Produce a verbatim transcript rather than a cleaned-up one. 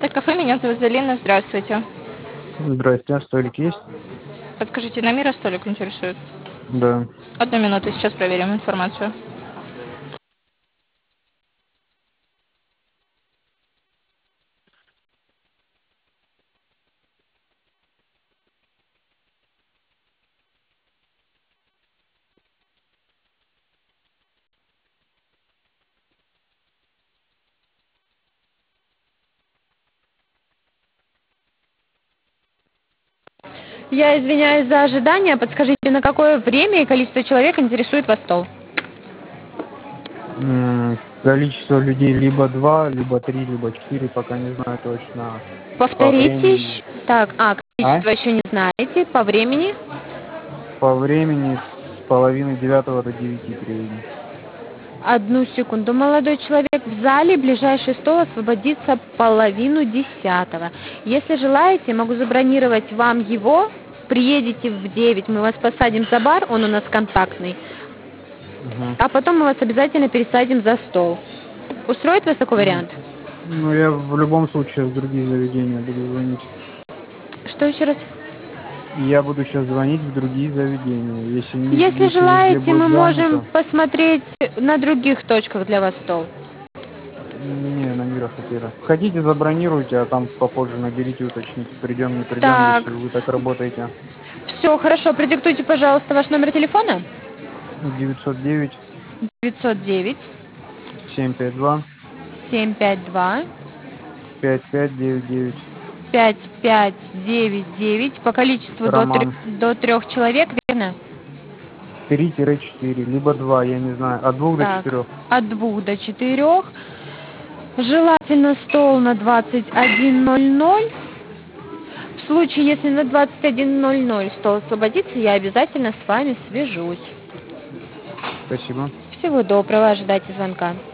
Кафе, меня зовут Залина, здравствуйте. Здрасте, а столик есть? Подскажите, на мира столик интересует? Да. Одну минуту, сейчас проверим информацию. Я извиняюсь за ожидание. Подскажите, на какое время и количество человек интересует вас стол? М, Количество людей либо два, либо три, либо четыре, пока не знаю точно. По Повторите. времени. ещё- Так, а, А? количество еще не знаете. По времени? По времени с половины девятого до девяти приедем. Одну секунду, молодой человек. В зале ближайший стол освободится половину десятого. Если желаете, могу забронировать вам его. Приедете в девять, мы вас посадим за бар, он у нас контактный. Угу. А потом мы вас обязательно пересадим за стол. Устроит вас такой Ну, вариант? ну, я в любом случае в другие заведения буду звонить. Что еще раз? Я буду сейчас звонить в другие заведения. Если, не, Если если везде желаете, будет мы можем занято, посмотреть на других точках для вас стол. не, на мира хотели. Хотите, забронируйте, а там попозже наберите, уточните, придем, не придем, Так, если вы так работаете. все, хорошо, продиктуйте, пожалуйста, ваш номер телефона. девятьсот девять девятьсот девять семь пять два семь пять два пять пять девять девять. пять пять девять девять по количеству до, трё- Роман. до трех человек, верно? Три-четыре, либо два, я не знаю, от двух до Так, четырех. от двух до четырех. Желательно стол на двадцать один ноль ноль. В случае, если на двадцать один ноль ноль стол освободится, я обязательно с вами свяжусь. Спасибо. Всего доброго, ожидайте звонка.